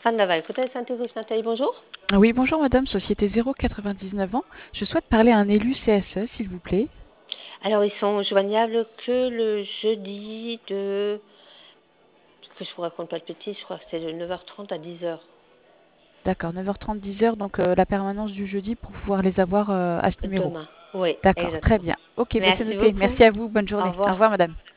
Fan Laval, Côte Saint-Auguste, Nathalie, bonjour. Oui, bonjour madame, Société 099 ans. Je souhaite parler à un élu CSE, s'il vous plaît. Alors, ils sont joignables que le jeudi de. Que je vous raconte pas de bêtises, je crois que c'est de 9h30 à 10h D'accord, 9h30, 10h, donc la permanence du jeudi pour pouvoir les avoir à ce numéro. demain. Oui, D'accord, très exactement. bien. Ok, ben c'est Merci noté. beaucoup. Merci à vous, bonne Au journée. Au revoir. revoir madame.